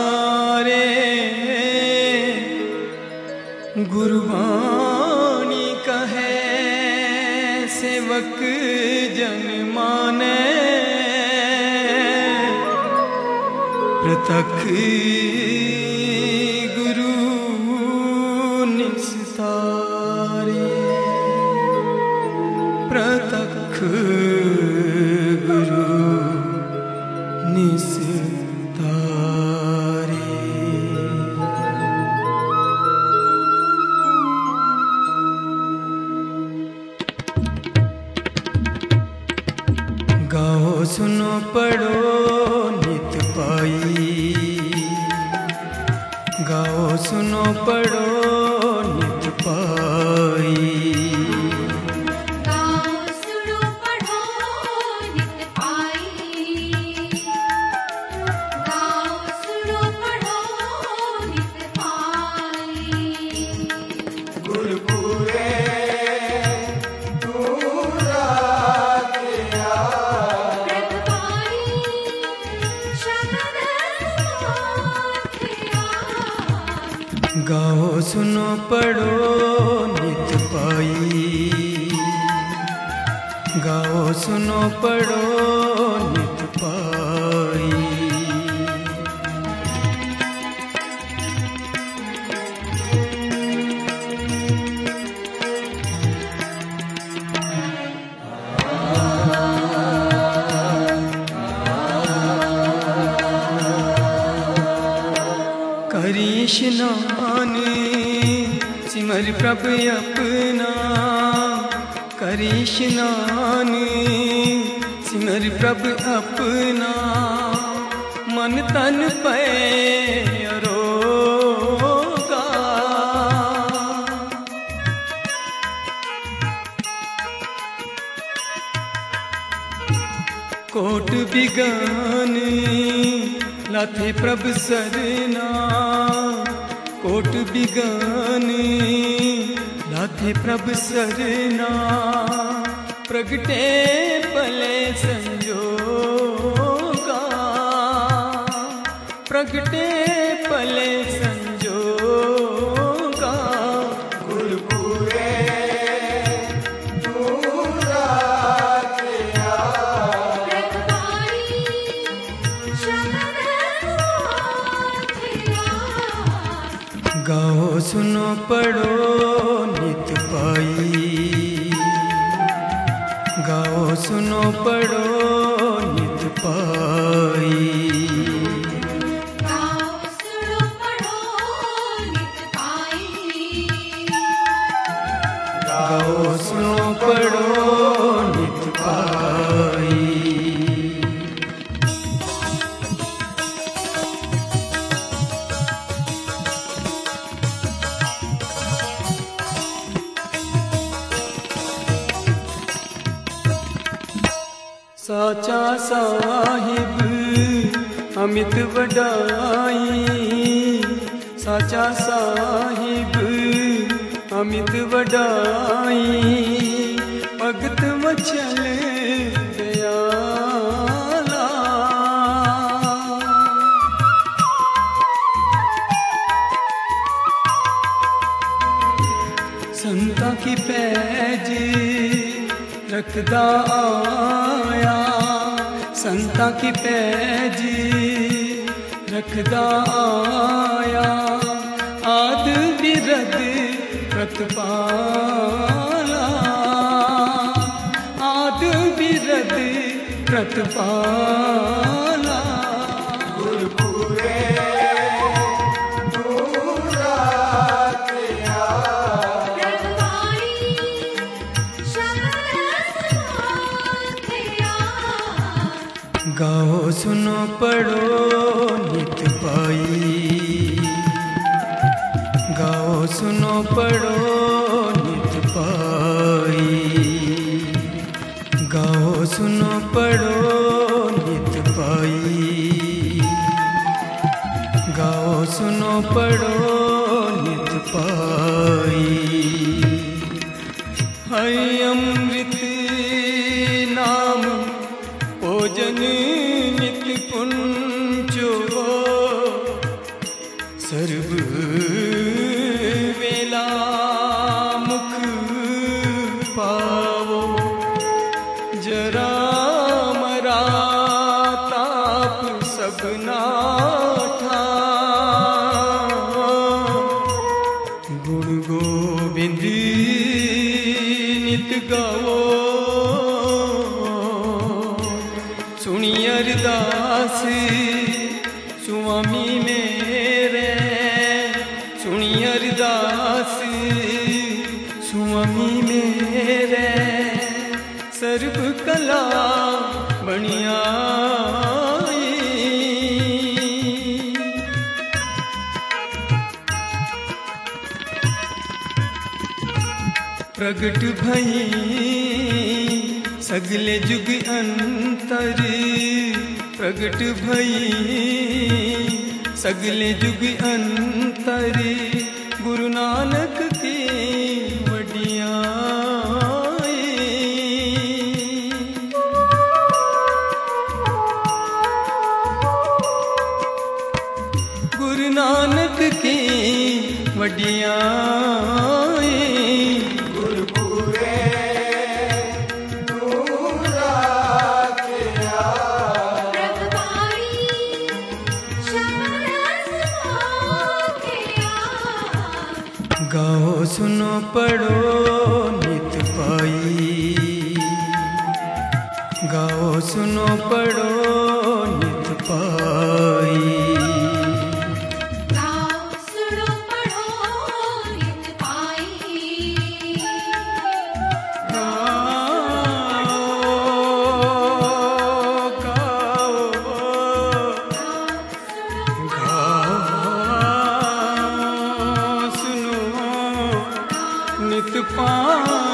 गुरबाणी कहे सेवक जन माने, प्रतख गुरु निस्तारे, प्रतख गुरु निस्तारे। गाओ सुनो पढ़ो नित पाई, गाओ सुनो पढ़ो नित पाई। गाओ सुनो पढ़ो नित पाई, गाओ सुनो पढ़ो नित पाई। गुरपुरे गाओ सुनो पढ़ो नित पाई, गाओ सुनो पढ़ो नित पाई। करी स्नान सिमर प्रभु अपना, करी स्नान सिमर प्रभु अपना। मन तन पे अरोगा, कोट बिगान लाथे प्रभु सरना, कोट बिगान लाथे प्रभु सरना। प्रगटे पले संजोगा, प्रगटे पले संजोगा। गुरपुरे गाओ सुनो पढ़ो नित पाई, गाओ सुनो पढ़ो नित पाई। गाओ सुनो पढ़ो नित पाई, गाओ सुनो पढ़ो नित पाई। साचा साहिब अमित वडाई, साचा साहिब अमित वडाई। भगत वचल दयाला, संता की पैज रखदा आया, संता की पैज रखदा आया। आद बिरद प्रतिपाला, आद बिरद प्रतिपाला। गुरपुरे गाओ सुनो पढ़ो नित पाई, गाओ सुनो पढ़ो नित पाई। गाओ सुनो पढ़ो नित पाई, गाओ सुनो पढ़ो नित पाई। है अमृत नाम भोजन नित कुंचो, सर्व वेला मुख पावो, जरा मरा ताप सबना था। गुण गोविंद नित गाओ, सुनी अरदास स्वामी मेरे, सुनी अरदास स्वामी मेरे, सर्व कला बनियाई। प्रगट भई सगले जुग अंतर, प्रगट भई सगले जुग अंतर, गुरु नानक की वडियाई। गुरु नानक की वडियाई। गाओ सुनो पढ़ो नित पाई, गाओ सुनो पढ़ो नित पाई। गाओ सुनो पढ़ो नित पाई। नित पाई।